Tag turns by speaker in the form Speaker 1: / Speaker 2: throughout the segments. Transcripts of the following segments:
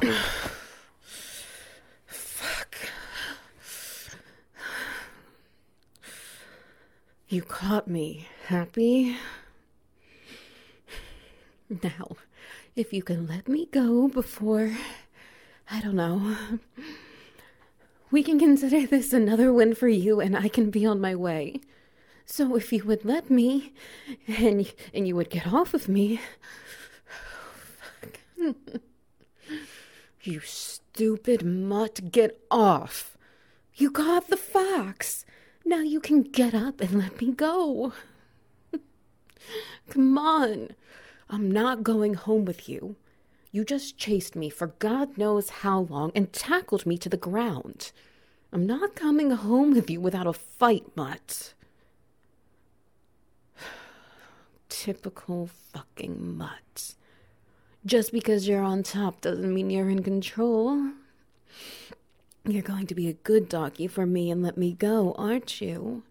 Speaker 1: Fuck. You caught me. Happy? Now, if you can let me go before, I don't know, we can consider this another win for you and I can be on my way. So if you would let me, and you would get off of me. Fuck. You stupid mutt, get off. You caught the fox. Now you can get up and let me go. Come on. I'm not going home with you. You just chased me for God knows how long and tackled me to the ground. I'm not coming home with you without a fight, mutt. Typical fucking mutt. Just because you're on top doesn't mean you're in control. You're going to be a good doggy for me and let me go, aren't you?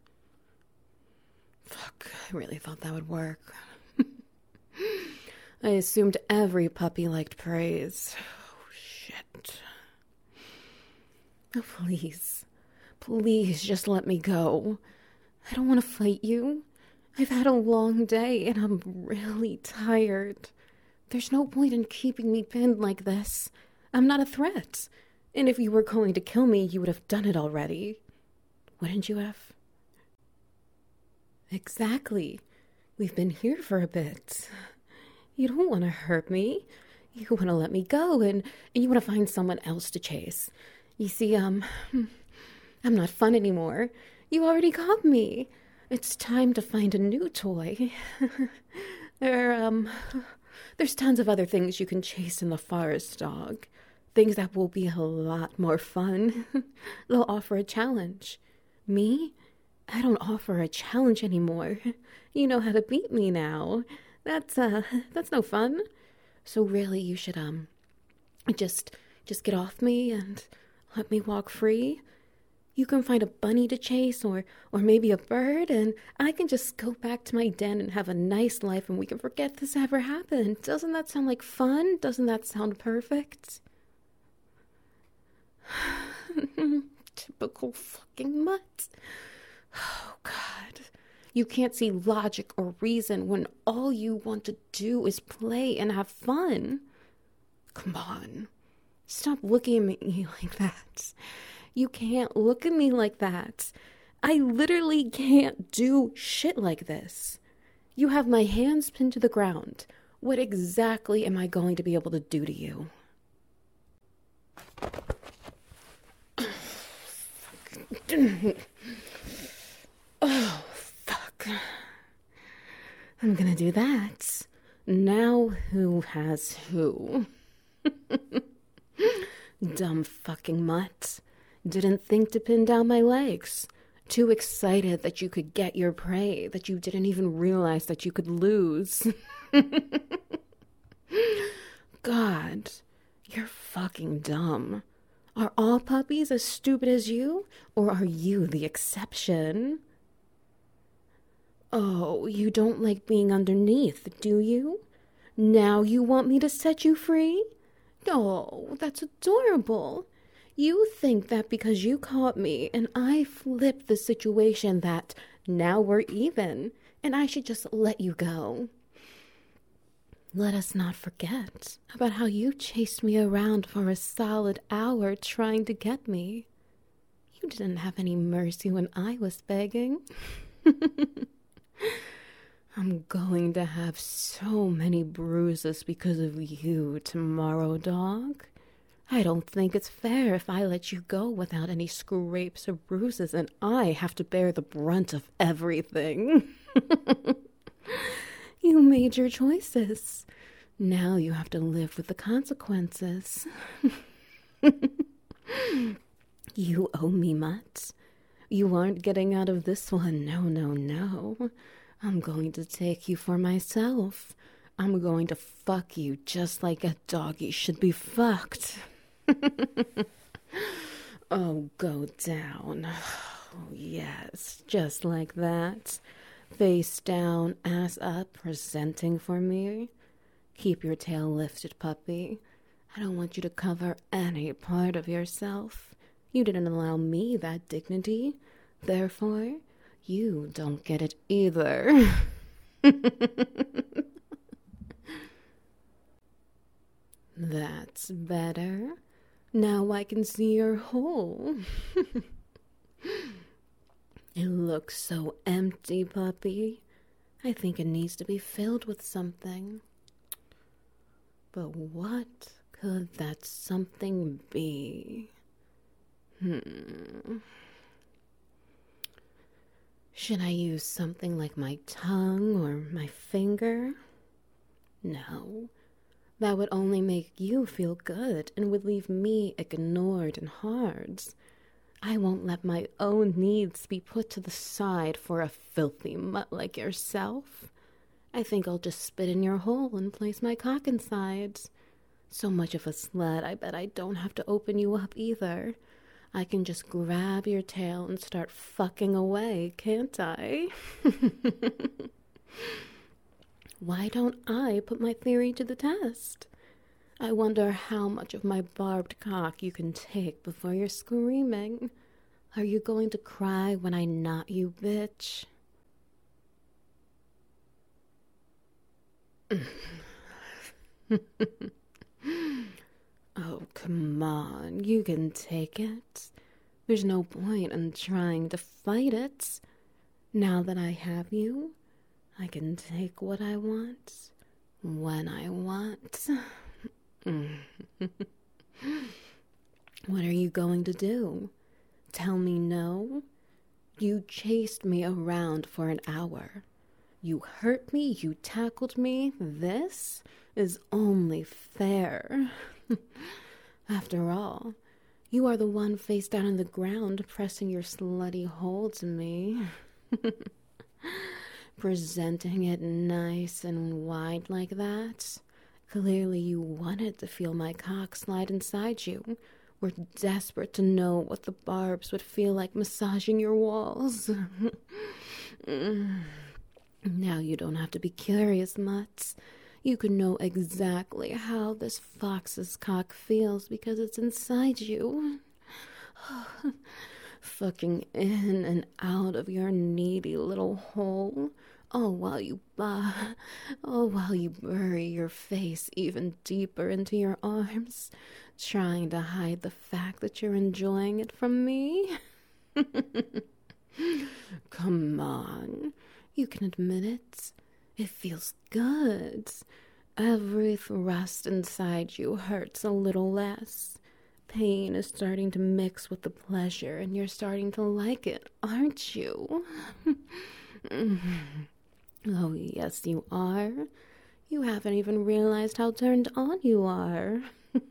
Speaker 1: Fuck, I really thought that would work. I assumed every puppy liked praise. Oh, shit. Oh, please. Please, just let me go. I don't want to fight you. I've had a long day and I'm really tired. There's no point in keeping me pinned like this. I'm not a threat. And if you were going to kill me, you would have done it already. Wouldn't you have? Exactly. We've been here for a bit. You don't want to hurt me. You want to let me go and you want to find someone else to chase. You see, I'm not fun anymore. You already caught me. It's time to find a new toy. There's tons of other things you can chase in the forest, dog. Things that will be a lot more fun. They'll offer a challenge. Me? I don't offer a challenge anymore. You know how to beat me now. That's no fun. So really, you should, just get off me and let me walk free. You can find a bunny to chase or maybe a bird, and I can just go back to my den and have a nice life and we can forget this ever happened. Doesn't that sound like fun? Doesn't that sound perfect? Typical fucking mutt. Oh, God. You can't see logic or reason when all you want to do is play and have fun. Come on. Stop looking at me like that. You can't look at me like that. I literally can't do shit like this. You have my hands pinned to the ground. What exactly am I going to be able to do to you? Oh, fuck. I'm gonna do that. Now who has who? Dumb fucking mutt. Didn't think to pin down my legs. Too excited that you could get your prey, that you didn't even realize that you could lose. God, you're fucking dumb. Are all puppies as stupid as you, or are you the exception? Oh, you don't like being underneath, do you? Now you want me to set you free? Oh, that's adorable. You think that because you caught me and I flipped the situation that now we're even and I should just let you go. Let us not forget about how you chased me around for a solid hour trying to get me. You didn't have any mercy when I was begging. I'm going to have so many bruises because of you tomorrow, dog. I don't think it's fair if I let you go without any scrapes or bruises and I have to bear the brunt of everything. You made your choices. Now you have to live with the consequences. You owe me, mutt. You aren't getting out of this one. No, no, no. I'm going to take you for myself. I'm going to fuck you just like a doggy should be fucked. Oh, go down. Oh, yes, just like that. Face down, ass up, presenting for me. Keep your tail lifted, puppy. I don't want you to cover any part of yourself. You didn't allow me that dignity. Therefore, you don't get it either. That's better. Now I can see your hole. It looks so empty, puppy. I think it needs to be filled with something. But what could that something be? Should I use something like my tongue or my finger? No. That would only make you feel good and would leave me ignored and hard. I won't let my own needs be put to the side for a filthy mutt like yourself. I think I'll just spit in your hole and place my cock inside. So much of a slut, I bet I don't have to open you up either. I can just grab your tail and start fucking away, can't I? Why don't I put my theory to the test? I wonder how much of my barbed cock you can take before you're screaming. Are you going to cry when I knot you, bitch? Oh, come on, you can take it. There's no point in trying to fight it. Now that I have you, I can take what I want, when I want. What are you going to do? Tell me no? You chased me around for an hour. You hurt me, you tackled me. This is only fair. After all, you are the one face down on the ground pressing your slutty hole to me. Presenting it nice and wide like that. Clearly you wanted to feel my cock slide inside you. Were desperate to know what the barbs would feel like massaging your walls. Now you don't have to be curious, mutts. You can know exactly how this fox's cock feels because it's inside you. Fucking in and out of your needy little hole. While you bury your face even deeper into your arms, trying to hide the fact that you're enjoying it from me. Come on, you can admit it. It feels good. Every thrust inside you hurts a little less. Pain is starting to mix with the pleasure, and you're starting to like it, aren't you? Oh, yes, you are. You haven't even realized how turned on you are.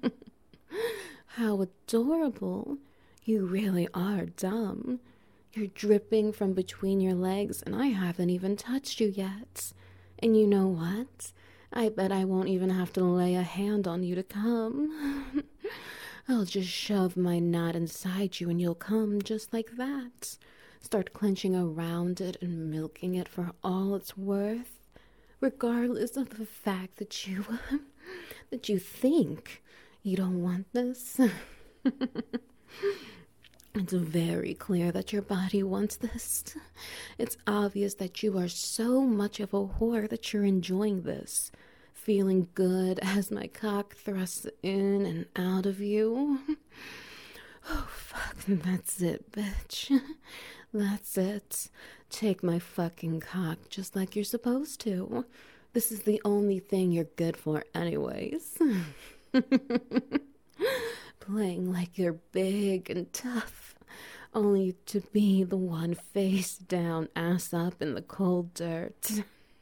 Speaker 1: How adorable. You really are dumb. You're dripping from between your legs, and I haven't even touched you yet. And you know what? I bet I won't even have to lay a hand on you to come. I'll just shove my knot inside you, and you'll come just like that. Start clenching around it and milking it for all it's worth, regardless of the fact that you think you don't want this. It's very clear that your body wants this. It's obvious that you are so much of a whore that you're enjoying this, feeling good as my cock thrusts in and out of you. Oh, fuck, that's it, bitch. That's it. Take my fucking cock just like you're supposed to. This is the only thing you're good for anyways. Playing like you're big and tough, only to be the one face down, ass up in the cold dirt.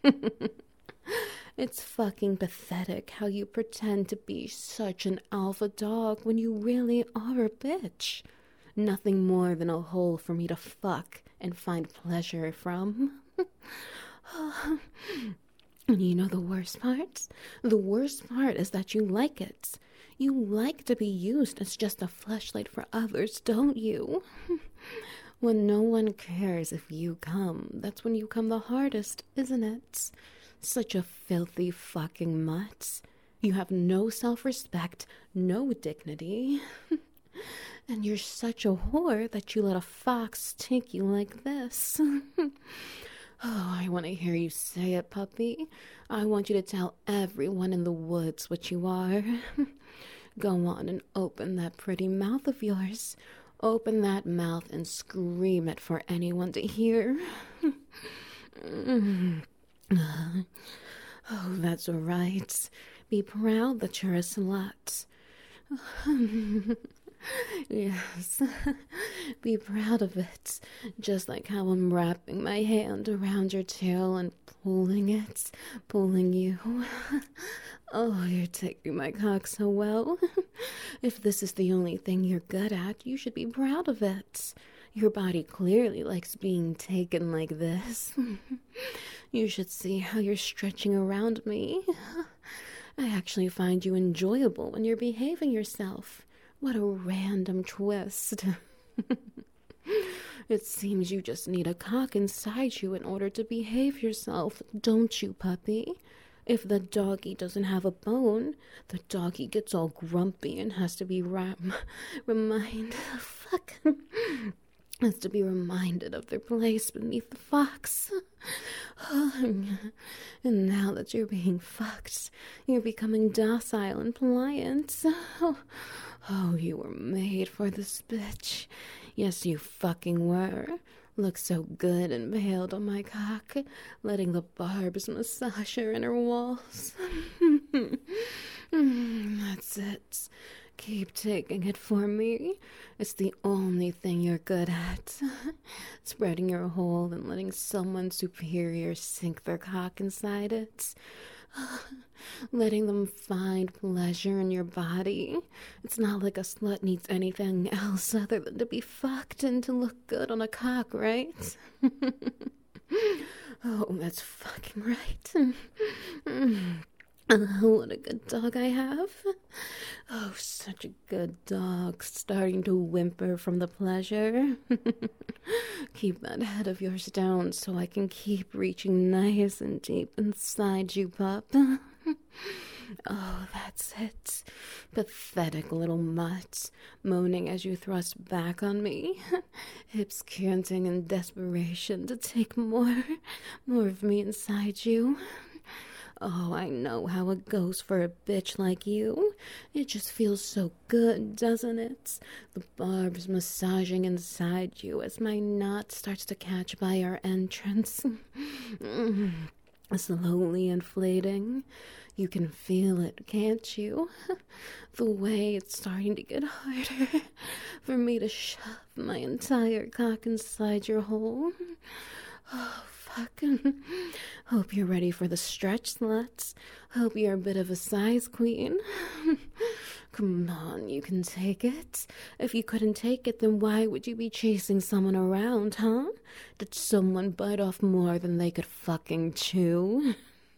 Speaker 1: It's fucking pathetic how you pretend to be such an alpha dog when you really are a bitch. Nothing more than a hole for me to fuck and find pleasure from. And you know the worst part? The worst part is that you like it. You like to be used as just a fleshlight for others, don't you? When no one cares if you come, that's when you come the hardest, isn't it? Such a filthy fucking mutt. You have no self-respect, no dignity. And you're such a whore that you let a fox take you like this. Oh, I want to hear you say it, puppy. I want you to tell everyone in the woods what you are. Go on and open that pretty mouth of yours. Open that mouth and scream it for anyone to hear. Oh, that's right. Be proud that you're a slut. Yes, be proud of it. Just like how I'm wrapping my hand around your tail and pulling it, pulling you. Oh, you're taking my cock so well. If this is the only thing you're good at, you should be proud of it. Your body clearly likes being taken like this. You should see how you're stretching around me. I actually find you enjoyable when you're behaving yourself. What a random twist. It seems you just need a cock inside you in order to behave yourself, don't you, puppy? If the doggy doesn't have a bone, the doggy gets all grumpy and has to be has to be reminded of their place beneath the fox. And now that you're being fucked, you're becoming docile and pliant. Oh, you were made for this bitch. Yes, you fucking were. Look so good and veiled on my cock, letting the barbs massage her inner walls. That's it. Keep taking it for me. It's the only thing you're good at. Spreading your hole and letting someone superior sink their cock inside it. Letting them find pleasure in your body. It's not like a slut needs anything else other than to be fucked and to look good on a cock, right? Oh, that's fucking right. What a good dog I have. Oh, such a good dog, starting to whimper from the pleasure. Keep that head of yours down so I can keep reaching nice and deep inside you, pup. Oh, that's it. Pathetic little mutt, moaning as you thrust back on me, hips canting in desperation to take more of me inside you. Oh, I know how it goes for a bitch like you. It just feels so good, doesn't it? The barbs massaging inside you as my knot starts to catch by our entrance. Slowly inflating. You can feel it, can't you? The way it's starting to get harder for me to shove my entire cock inside your hole. Oh, fuck. Hope you're ready for the stretch, sluts. Hope you're a bit of a size queen. Come on, you can take it. If you couldn't take it, then why would you be chasing someone around, huh? Did someone bite off more than they could fucking chew?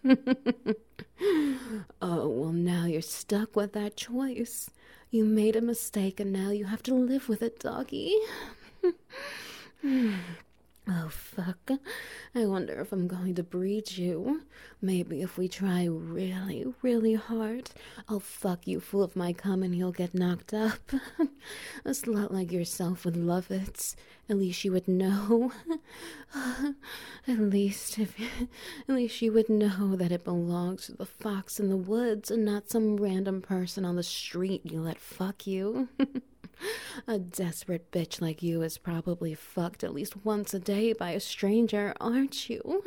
Speaker 1: Oh, well, now you're stuck with that choice. You made a mistake and now you have to live with it, doggy. Oh, fuck. I wonder if I'm going to breed you. Maybe if we try really, really hard, I'll fuck you full of my cum and you'll get knocked up. A slut like yourself would love it. At least you would know. At least you would know that it belongs to the fox in the woods and not some random person on the street you let fuck you. A desperate bitch like you is probably fucked at least once a day by a stranger, aren't you?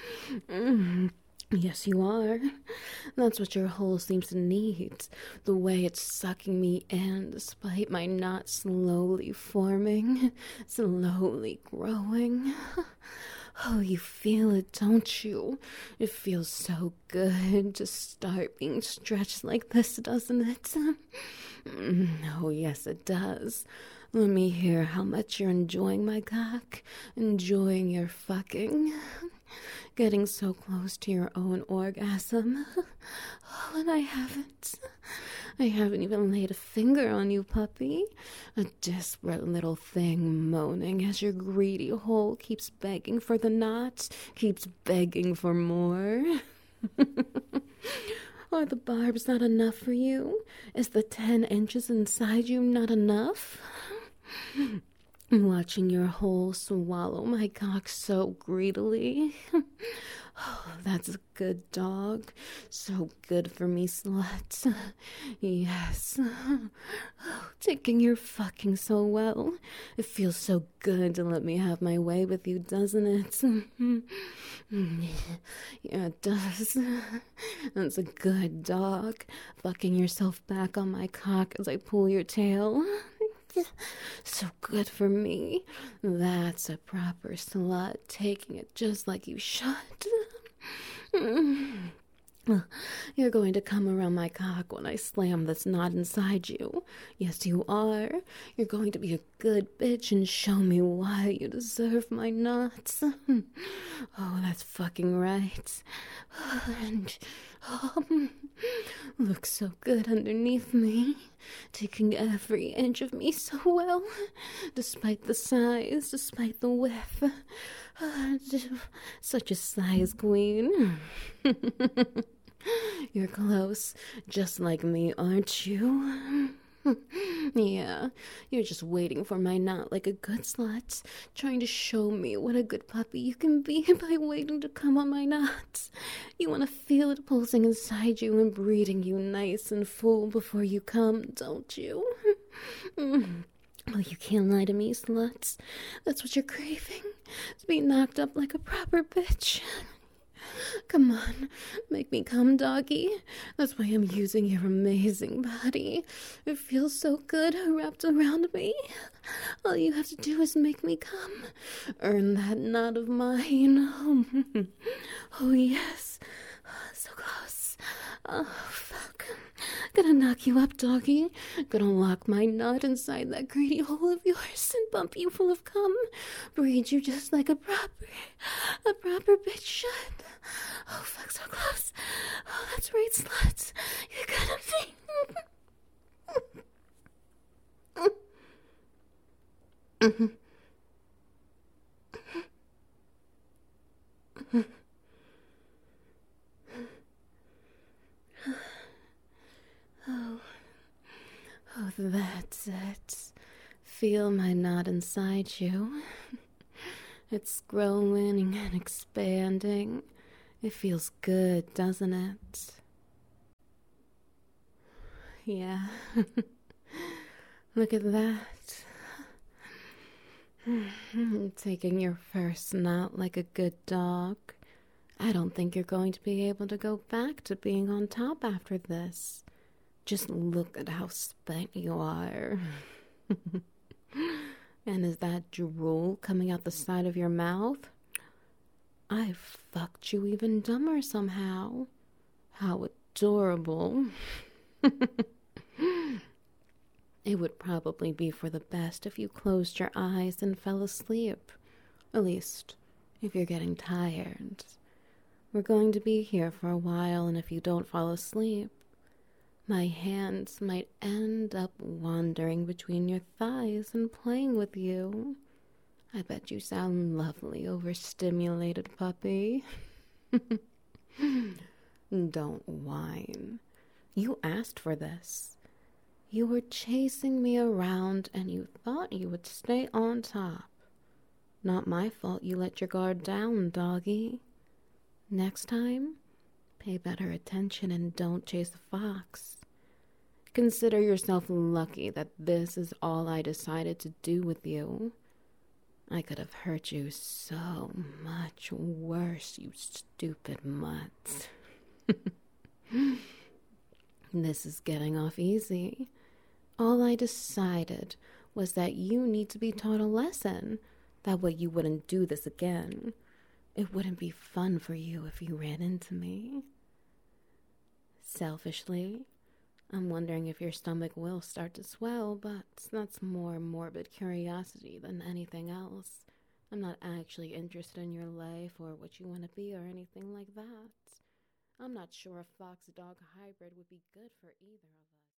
Speaker 1: Yes, you are. That's what your hole seems to need. The way it's sucking me in, despite my knot slowly forming, slowly growing. Oh, you feel it, don't you? It feels so good to start being stretched like this, doesn't it? Oh, yes, it does. Let me hear how much you're enjoying my cock, enjoying your fucking, getting so close to your own orgasm. Oh, and I haven't even laid a finger on you, puppy. A desperate little thing moaning as your greedy hole keeps begging for the knot, keeps begging for more. Are the barbs not enough for you? Is the 10 inches inside you not enough? Watching your hole swallow my cock so greedily. Oh, that's a good dog. So good for me, slut. Yes. Oh, taking your fucking so well. It feels so good to let me have my way with you, doesn't it? Yeah, it does. That's a good dog. Fucking yourself back on my cock as I pull your tail. So good for me. That's a proper slut, taking it just like you should. You're going to come around my cock when I slam this knot inside you. Yes, you are. You're going to be a good bitch and show me why you deserve my nuts. Oh, that's fucking right. And looks so good underneath me, taking every inch of me so well, despite the size, despite the width. Such a size queen. You're close, just like me, aren't you? Yeah, you're just waiting for my knot like a good slut, trying to show me what a good puppy you can be by waiting to come on my nuts. You want to feel it pulsing inside you and breeding you nice and full before you come, don't you? Well, you can't lie to me, sluts. That's what you're craving, to be knocked up like a proper bitch. Come on, make me come, doggy. That's why I'm using your amazing body. It feels so good wrapped around me. All you have to do is make me come. Earn that knot of mine. Oh, yes. So close. Oh, fuck. Gonna knock you up, doggy. Gonna lock my nut inside that greedy hole of yours and bump you full of cum. Breed you just like a proper bitch should. Oh, fuck, so close. Oh, that's right, sluts. You're gonna be... Oh, that's it. Feel my knot inside you. It's growing and expanding. It feels good, doesn't it? Yeah. Look at that. Taking your first knot like a good dog. I don't think you're going to be able to go back to being on top after this. Just look at how spent you are. And is that drool coming out the side of your mouth? I fucked you even dumber somehow. How adorable. It would probably be for the best if you closed your eyes and fell asleep. At least, if you're getting tired. We're going to be here for a while, and if you don't fall asleep, my hands might end up wandering between your thighs and playing with you. I bet you sound lovely, overstimulated puppy. Don't whine. You asked for this. You were chasing me around and you thought you would stay on top. Not my fault you let your guard down, doggy. Next time, pay better attention and don't chase a fox. Consider yourself lucky that this is all I decided to do with you. I could have hurt you so much worse, you stupid mutt. This is getting off easy. All I decided was that you need to be taught a lesson. That way you wouldn't do this again. It wouldn't be fun for you if you ran into me. Selfishly, I'm wondering if your stomach will start to swell, but that's more morbid curiosity than anything else. I'm not actually interested in your life or what you want to be or anything like that. I'm not sure a fox-dog hybrid would be good for either of us.